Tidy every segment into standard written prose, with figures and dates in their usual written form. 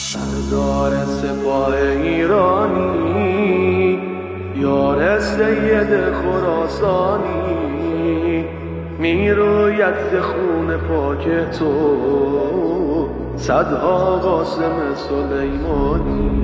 سردار سپاه ایرانی، یار سید خراسانی، میروید ز خون پاک تو صدها قاسم سلیمانی.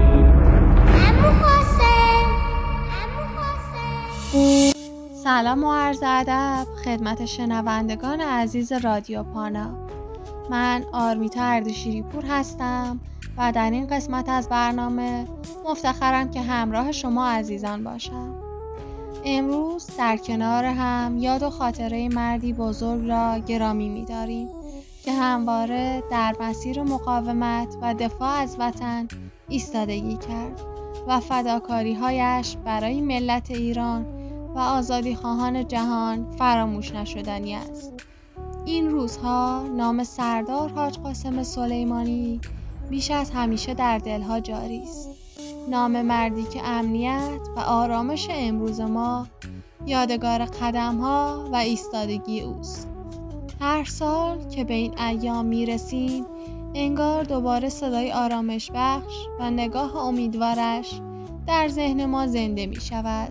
سلام و عرض ادب خدمت شنوندگان عزیز رادیو پانا. من آرمیتا اردشیری پور هستم و در این قسمت از برنامه مفتخرم که همراه شما عزیزان باشم. امروز در کنار هم یاد و خاطره مردی بزرگ را گرامی می‌داریم که همواره در مسیر مقاومت و دفاع از وطن ایستادگی کرد و فداکاری‌هایش برای ملت ایران و آزادیخواهان جهان فراموش نشدنی است. این روزها نام سردار حاج قاسم سلیمانی بیش از همیشه در دلها جاری است. نام مردی که امنیت و آرامش امروز ما یادگار قدم‌ها و ایستادگی اوست. هر سال که به این ایام میرسیم انگار دوباره صدای آرامش بخش و نگاه امیدوارش در ذهن ما زنده می شود.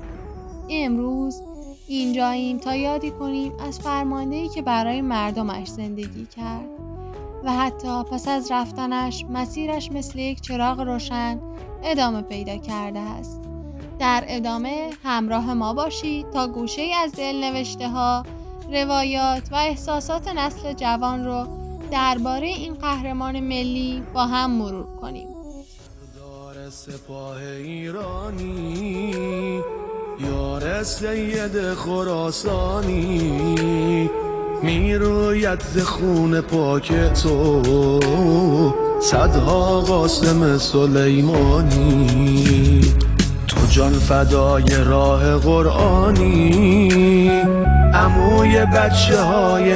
امروز اینجاییم تا یادی کنیم از فرماندهی که برای مردمش زندگی کرد و حتی پس از رفتنش مسیرش مثل یک چراغ روشن ادامه پیدا کرده است. در ادامه همراه ما باشید تا گوشه‌ای از دلنوشته ها، روایات و احساسات نسل جوان رو درباره این قهرمان ملی با هم مرور کنیم. سردار سپاه ایرانی، یار سید خراسانی، میروید ز خون پاک تو صدها قاسم سلیمانی. تو جان فدای راه قرآنی، عموی بچه های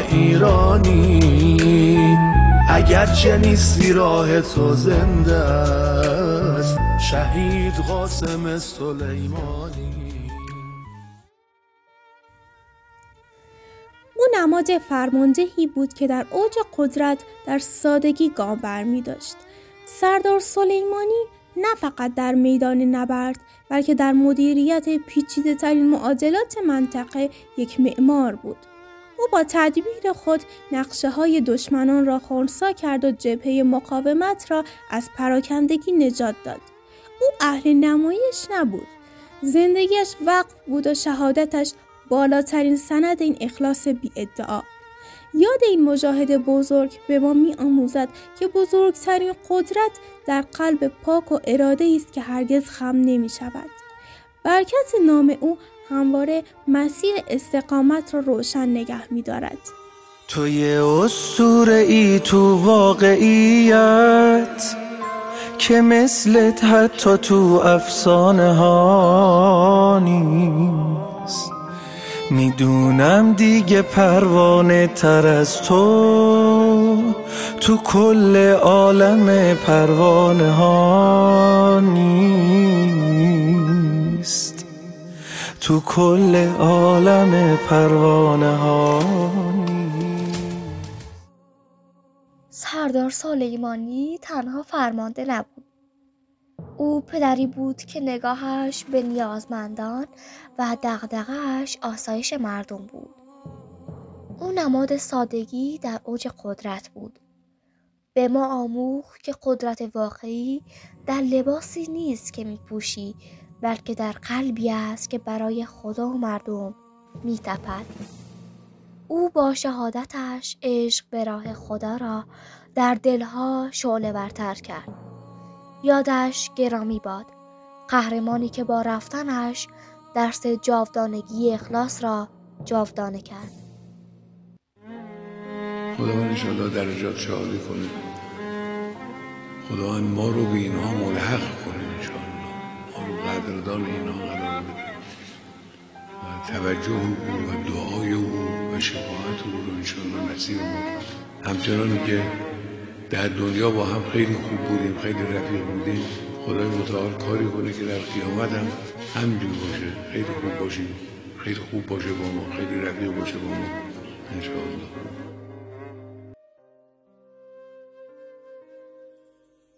ایرانی. اگرچه نیستی راه تو زنده است، شهید قاسم سلیمانی. او نماد فرماندهی بود که در اوج قدرت در سادگی گام برمی داشت. سردار سلیمانی نه فقط در میدان نبرد بلکه در مدیریت پیچیده ترین معادلات منطقه یک معمار بود. او با تدبیر خود نقشه های دشمنان را خنثی کرد و جبهه مقاومت را از پراکندگی نجات داد. او اهل نمایش نبود. زندگیش وقف بود و شهادتش بالاترین سند این اخلاص بی ادعا. یاد این مجاهد بزرگ به ما می آموزد که بزرگترین قدرت در قلب پاک و اراده است که هرگز خم نمی شود. برکت نام او همواره مسیر استقامت را روشن نگه می دارد. تو یه اسطوره ای تو واقعیت که مثلت حتی تو افسانه ها نیست. میدونم دیگه پروانه تر از تو کل عالم پروانه ها نیست. تو کل عالم پروانه ها نیست. سردار سلیمانی تنها فرمانده نبود. او پدری بود که نگاهش به نیازمندان و دغدغه‌اش آسایش مردم بود. او نماد سادگی در اوج قدرت بود. به ما آموخت که قدرت واقعی در لباسی نیست که می‌پوشی، بلکه در قلبی است که برای خدا و مردم می‌تپد. او با شهادتش عشق به راه خدا را در دلها شعله ورتر کرد. یادش گرامی باد، قهرمانی که با رفتنش درس جاودانگی اخلاص را جاودانه کرد. خدا انشالله درجات عالی کنه. خدا ما رو به اینها ملحق کنه انشالله. ما رو قدردان اینها قرار بده. و توجه او و دعای او و شفاعت او رو انشالله نصیب ما کنه. همچنانی که در دنیا با هم خیلی خوب بودیم، خیلی رفیق بودیم، خدای متعال کاری کنه که در قیامت هم همینجور باشه، خیلی خوب باشیم، خیلی خوب باشه با ما، خیلی رفیق باشه با ما انشاءالله.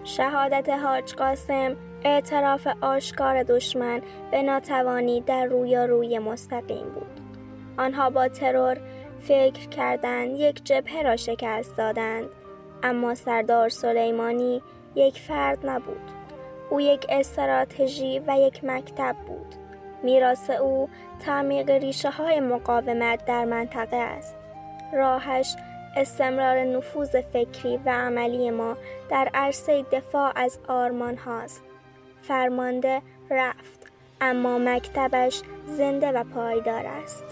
شهادت حاج قاسم اعتراف آشکار دشمن به ناتوانی در رویارویی مستقیم بود. آنها با ترور فکر کردند یک جبهه را شکست دادند، اما سردار سلیمانی یک فرد نبود. او یک استراتژی و یک مکتب بود. میراث او تعمیق ریشه‌های مقاومت در منطقه است. راهش استمرار نفوذ فکری و عملی ما در عرصه دفاع از آرمان هاست. فرمانده رفت، اما مکتبش زنده و پایدار است.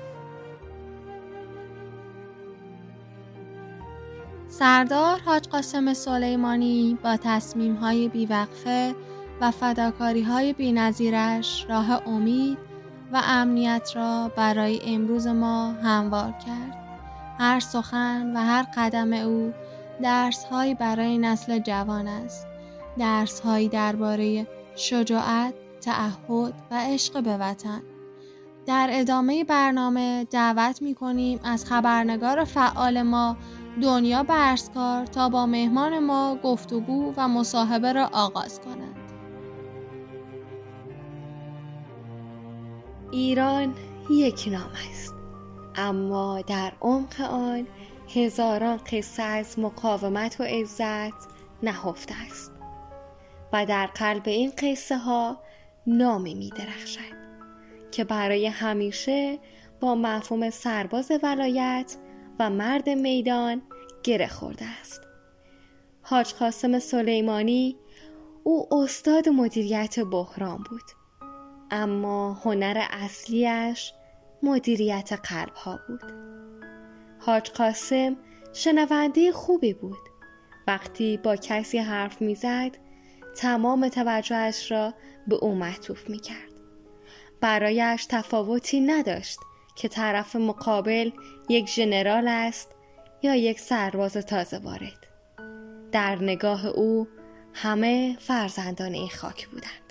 سردار حاج قاسم سلیمانی با تصمیم‌های بیوقفه و فداکاری‌های بی‌نظیرش راه امید و امنیت را برای امروز ما هموار کرد. هر سخن و هر قدم او درس‌هایی برای نسل جوان است. درس‌هایی درباره شجاعت، تعهد و عشق به وطن. در ادامه برنامه دعوت می‌کنیم از خبرنگار فعال ما دنیا برسکار تا با مهمان ما گفتگو و مصاحبه را آغاز کنند. ایران یک نام است، اما در عمق آن هزاران قصه از مقاومت و عزت نهفته است و در قلب این قصه ها نامی می درخشد که برای همیشه با مفهوم سرباز ولایت و مرد میدان گره خورده است. حاج قاسم سلیمانی، او استاد مدیریت بحران بود، اما هنر اصلیش مدیریت قلب‌ها بود. حاج قاسم شنونده خوبی بود. وقتی با کسی حرف می‌زد، تمام توجهش را به او معطوف می‌کرد. برایش تفاوتی نداشت که طرف مقابل یک ژنرال است یا یک سرباز تازه وارد. در نگاه او همه فرزندان این خاک بودند.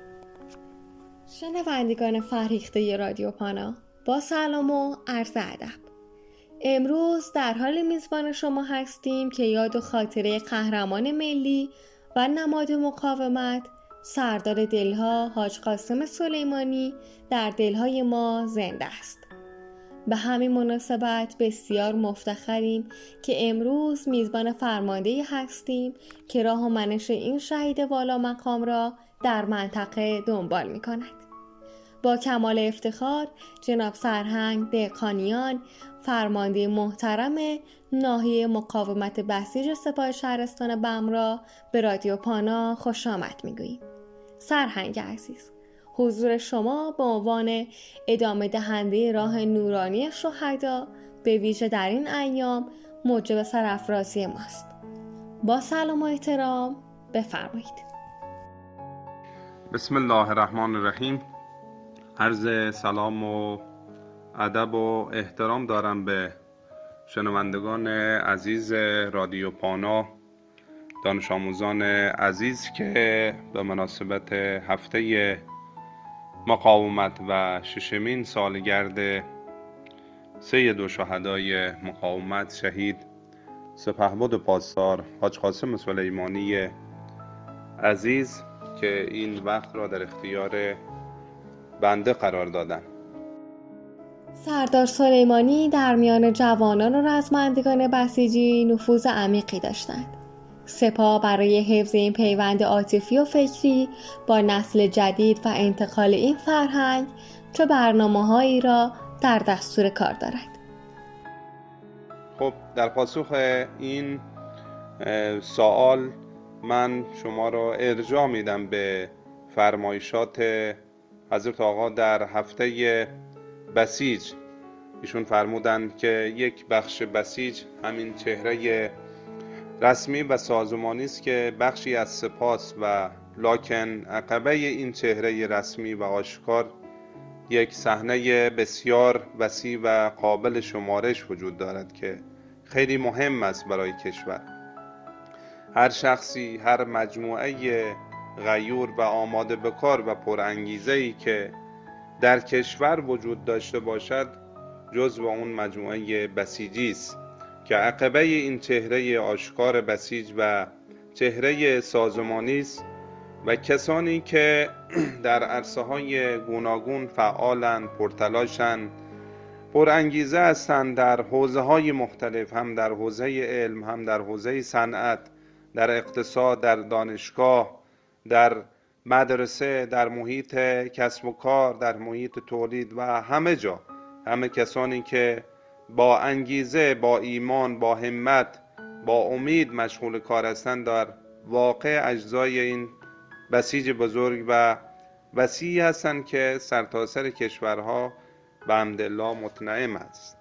شنوندگان فرهیخته رادیو پانا، با سلام و عرض ادب. امروز در حال میزبان شما هستیم که یاد و خاطره قهرمان ملی و نماد مقاومت سردار دلها حاج قاسم سلیمانی در دلهای ما زنده است. به همین مناسبت بسیار مفتخریم که امروز میزبان فرماندهی هستیم که راه و منش این شهید والا مقام را در منطقه دنبال می کند. با کمال افتخار جناب سرهنگ دهقانیان، فرمانده محترم ناحیه مقاومت بسیج سپاه شهرستان بم را به رادیو پانا خوش آمد می گوییم. سرهنگ عزیز، حضور شما به عنوان ادامه دهنده راه نورانی شهدا به ویژه در این ایام موجب سرافرازی ماست. با سلام و احترام بفرمایید. بسم الله الرحمن الرحیم. عرض سلام و ادب و احترام دارم به شنوندگان عزیز رادیو پانا، دانش آموزان عزیز که به مناسبت هفته مقاومت و ششمین سالگرد سید شهدای مقاومت شهید سپهبد پاسدار حاج قاسم سلیمانی عزیز که این وقت را در اختیار بنده قرار دادن. سردار سلیمانی در میان جوانان و رزمندگان بسیجی نفوذ عمیقی داشتند. سپاه برای حفظ این پیوند عاطفی و فکری با نسل جدید و انتقال این فرهنگ چه برنامه‌هایی را در دستور کار دارد؟ خب در پاسخ این سوال من شما را ارجاع میدم به فرمایشات حضرت آقا در هفته بسیج. ایشون فرمودند که یک بخش بسیج همین چهره رسمی و سازمانی است که بخشی از سپاس و لکن عقبه این چهره رسمی و آشکار یک صحنه بسیار وسیع و قابل شمارش وجود دارد که خیلی مهم است برای کشور. هر شخصی، هر مجموعه غیور و آماده به کار و پرانگیزه‌ای که در کشور وجود داشته باشد جزو اون مجموعه بسیجی است که عقبه این چهره آشکار بسیج و چهره سازمانی است و کسانی که در عرصه‌های گوناگون فعالند، پرتلاشند، پرانگیزه هستند در حوزه‌های مختلف، هم در حوزه علم، هم در حوزه صنعت، در اقتصاد، در دانشگاه، در مدرسه، در محیط کسب و کار، در محیط تولید و همه جا، همه کسانی که با انگیزه، با ایمان، با همت، با امید مشغول کار هستند، در واقع اجزای این بسیج بزرگ و وسیعی هستند که سرتاسر کشورها به حمدالله متنعم است.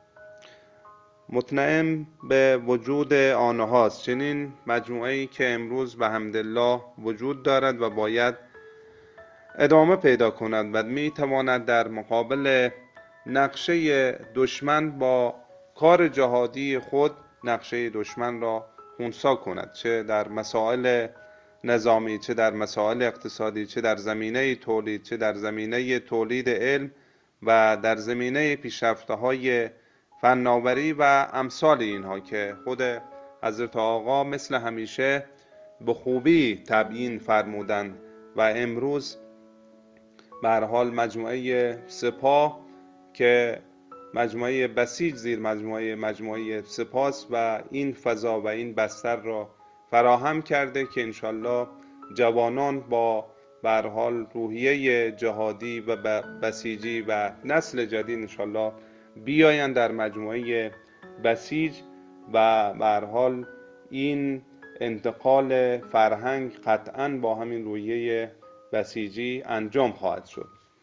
متنعم به وجود آنهاست. چنین مجموعه‌ای که امروز به حمدالله وجود دارد و باید ادامه پیدا کند و میتواند در مقابل نقشه دشمن با کار جهادی خود نقشه دشمن را خنثی کند، چه در مسائل نظامی، چه در مسائل اقتصادی، چه در زمینه تولید، چه در زمینه تولید علم و در زمینه پیشرفت‌های فناوری و امثال اینها که خود حضرت آقا مثل همیشه به خوبی تبیین فرمودند و امروز به هر حال مجموعه سپاه که مجموعه بسیج زیر مجموعه سپاس و این فضا و این بستر را فراهم کرده که انشالله جوانان با به هر حال روحیه جهادی و بسیجی و نسل جدید انشالله بیاین در مجموعه بسیج و به هر حال این انتقال فرهنگ قطعاً با همین روحیه بسیجی انجام خواهد شد.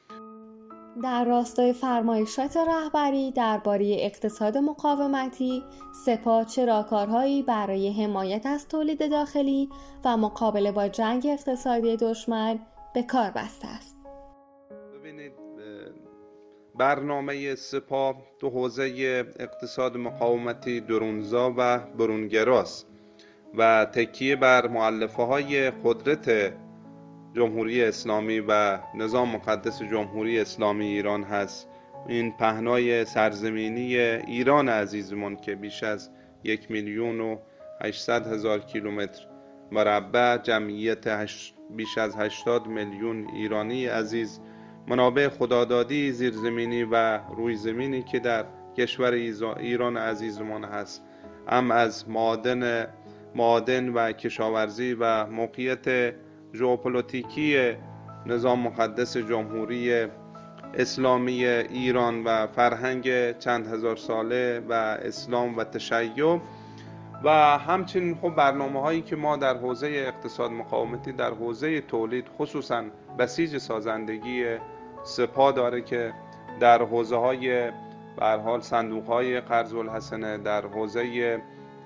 در راستای فرمایشات رهبری درباره اقتصاد مقاومتی، سپاه چه راهکارهایی برای حمایت از تولید داخلی و مقابله با جنگ اقتصادی دشمن به کار بسته است؟ ببینید، برنامه سپاه تو حوزه اقتصاد مقاومتی درونزا و برونگراست و تکیه بر مؤلفه‌های قدرت جمهوری اسلامی و نظام مقدس جمهوری اسلامی ایران هست. این پهنای سرزمینی ایران عزیزمون که بیش از 1,800,000 کیلومتر مربع، جمعیت بیش از 80 میلیون ایرانی عزیز، منابع خدادادی زیرزمینی و روی زمینی که در کشور ایران عزیزمون هست، هم از معادن و کشاورزی و موقعیت ژئوپلیتیکی نظام مقدس جمهوری اسلامی ایران و فرهنگ چند هزار ساله و اسلام و تشیع و همچنین خب برنامه هایی که ما در حوزه اقتصاد مقاومتی در حوزه تولید خصوصا بسیج سازندگی سپاه داره که در حوزه های به هر حال صندوق های قرض الحسنه، در حوزه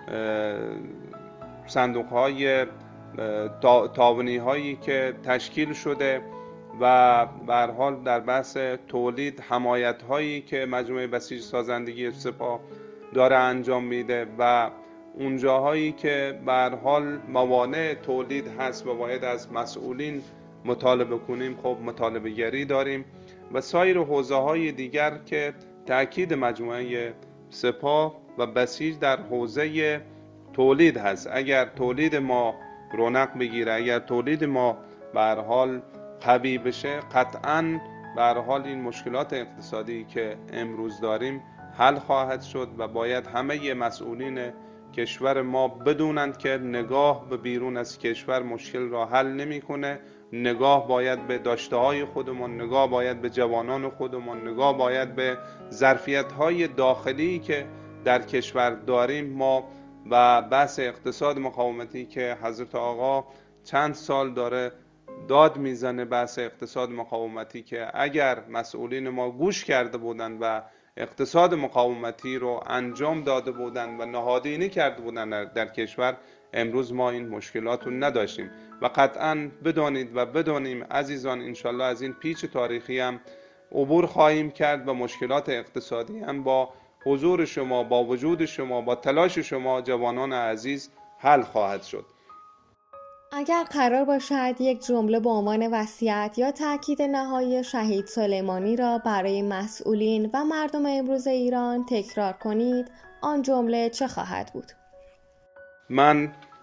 صندوق های تعاونی هایی که تشکیل شده و به هر حال در بحث تولید حمایت هایی که مجموعه بسیج سازندگی سپاه داره انجام میده و اون جاهایی که به هر حال موانع تولید هست و باید از مسئولین مطالبه کنیم، خب مطالبه گری داریم و سایر حوزه های دیگر که تأکید مجموعه سپاه و بسیج در حوزه تولید هست. اگر تولید ما رونق بگیره، اگر تولید ما به هر حال قوی بشه، قطعاً به هر حال این مشکلات اقتصادی که امروز داریم حل خواهد شد و باید همه مسئولین کشور ما بدونند که نگاه به بیرون از کشور مشکل را حل نمی‌کنه. نگاه باید به داشته‌های خودمون، نگاه باید به جوانان خودمون، نگاه باید به ظرفیت‌های داخلی که در کشور داریم ما و بحث اقتصاد مقاومتی که حضرت آقا چند سال داره داد میزنه، بحث اقتصاد مقاومتی که اگر مسئولین ما گوش کرده بودند و اقتصاد مقاومتی رو انجام داده بودند و نهادینه کرده بودند در کشور، امروز ما این مشکلات رو نداشتیم و قطعاً بدانید و بدانیم عزیزان انشالله از این پیچ تاریخی هم عبور خواهیم کرد و مشکلات اقتصادی هم با حضور شما، با وجود شما، با تلاش شما جوانان عزیز حل خواهد شد. اگر قرار باشد یک جمله به عنوان وصیت یا تاکید نهایی شهید سلیمانی را برای مسئولین و مردم امروز ایران تکرار کنید، آن جمله چه خواهد بود؟ من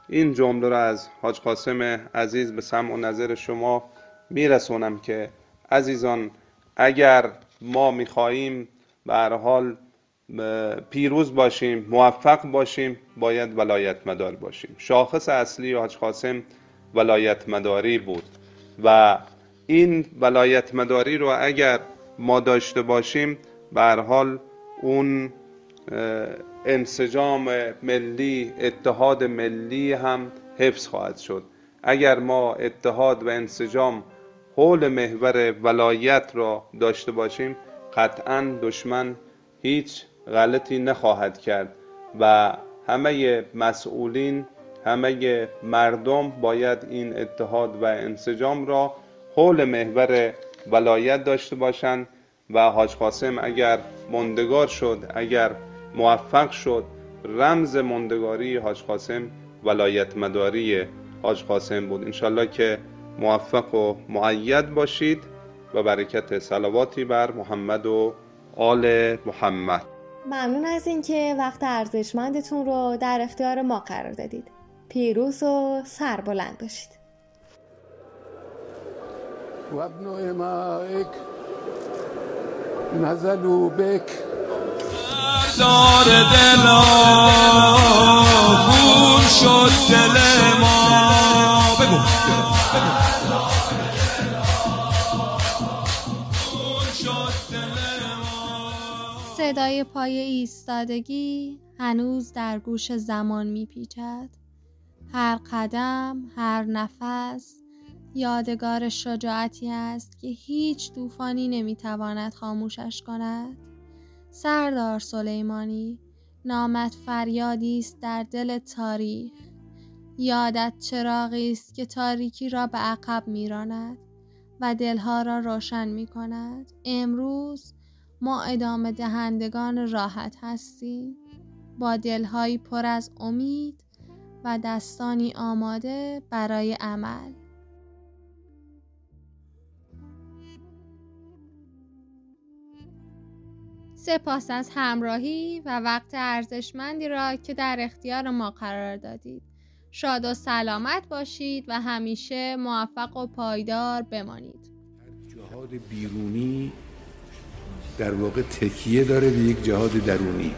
این جمله را از حاج قاسم عزیز به سمع و نظر شما میرسونم که عزیزان، اگر ما میخواییم به هر حال پیروز باشیم، موفق باشیم، باید ولایت مدار باشیم. شاخص اصلی حاج قاسم ولایت مداری بود و این ولایت مداری رو اگر ما داشته باشیم به هر حال اون انسجام ملی، اتحاد ملی هم حفظ خواهد شد. اگر ما اتحاد و انسجام حول محور ولایت را داشته باشیم، قطعاً دشمن هیچ غلطی نخواهد کرد و همه مسئولین، همه مردم باید این اتحاد و انسجام را حول محور ولایت داشته باشند و حاج قاسم اگر ماندگار شد، اگر موفق شد، رمز ماندگاری حاج قاسم ولایت مداری حاج قاسم بود. انشالله که موفق و مؤید باشید و برکت صلواتی بر محمد و آل محمد. ممنون از اینکه وقت ارزشمندتون رو در اختیار ما قرار دادید. پیروز و سربلند باشید. و ابن امائک نزلوا بک دار دلا خون شد دل ما. بگو صدای پای ایستادگی هنوز در گوش زمان میپیچد. هر قدم، هر نفس یادگار شجاعتی است که هیچ طوفانی نمیتواند خاموشش کند. سردار سلیمانی، نامت فریادی است در دل تاریخ. یادت چراغی است که تاریکی را به عقب میراند و دلها را روشن میکند. امروز ما ادامه دهندگان راحت هستیم، با دلهایی پر از امید و دستانی آماده برای عمل. سپاس از همراهی و وقت ارزشمندی را که در اختیار ما قرار دادید. شاد و سلامت باشید و همیشه موفق و پایدار بمانید. جهاد بیرونی در واقع تکیه داره به یک جهاد درونی.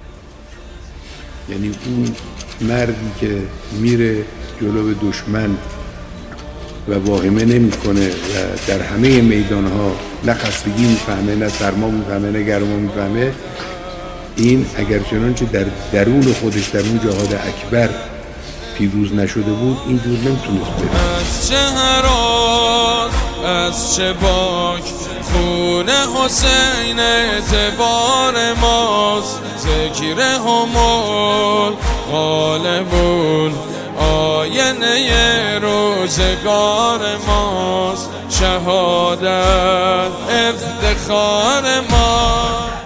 یعنی اون مردی که میره جلو دشمن و واهمه نمیکنه و در همه میدانها نه خستگی میفهمه، نه سرما میفهمه، نه گرما میفهمه، این اگر چنانچه در درون خودش در اون جهاد اکبر پیروز نشده بود اینجور نمیتونست بره. از چه هرات، از چه باک، خون حسین اعتبار ماست. ذکر همول غالبون آینه روزگار ماست. شهادت افتخار ما.